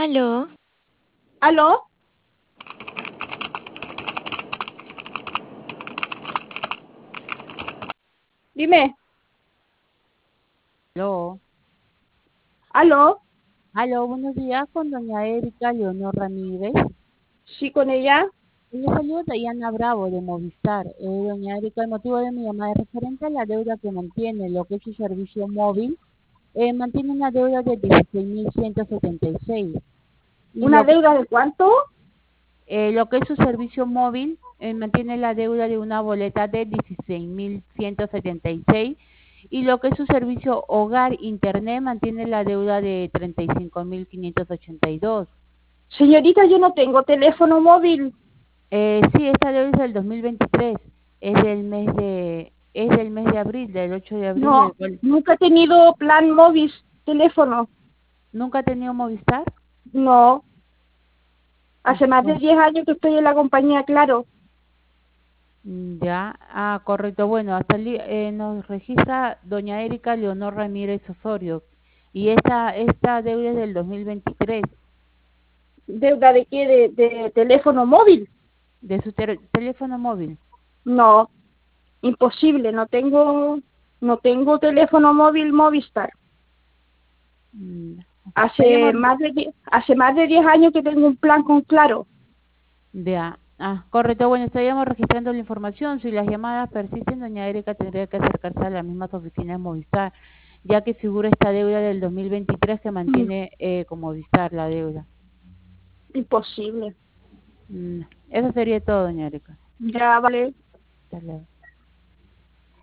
Aló, ¿Aló? Dime, Aló, ¿aló? aló, buenos días con doña Erika Leonor Ramírez. ¿Sí con ella? Le saludo Dayana Bravo de Movistar. Doña Erika, el motivo de mi llamada es referente a la deuda que mantiene, lo que es su servicio móvil. Mantiene una deuda de 16.176. Y ¿Una deuda de cuánto? lo que es su servicio móvil, mantiene la deuda de una boleta de 16.176. Y lo que es su servicio hogar internet mantiene la deuda de 35.582. Señorita, yo no tengo teléfono móvil. Sí, esta deuda es del 2023, es del mes de abril, del 8 de abril, No, nunca he tenido plan móvil, teléfono. ¿Nunca ha tenido Movistar? No, Ah, hace más de bueno, 10 años que estoy en la compañía, claro. ya, correcto, bueno, nos registra doña Erika Leonor Ramírez Osorio, y esta deuda es del 2023, ¿Deuda de qué? ¿De teléfono móvil? de su teléfono móvil. No, imposible, no tengo teléfono móvil Movistar. Mm, Hace Estaríamos, más de hace más de 10 años que tengo un plan con Claro. ya, correcto, bueno, estaríamos registrando la información. Si las llamadas persisten, doña Erika tendría que acercarse a las mismas oficinas de Movistar, ya que figura esta deuda del 2023 que Mm, mantiene con Movistar la deuda. Imposible. Mm, Eso sería todo, doña Erika. Ya, vale. Hasta luego.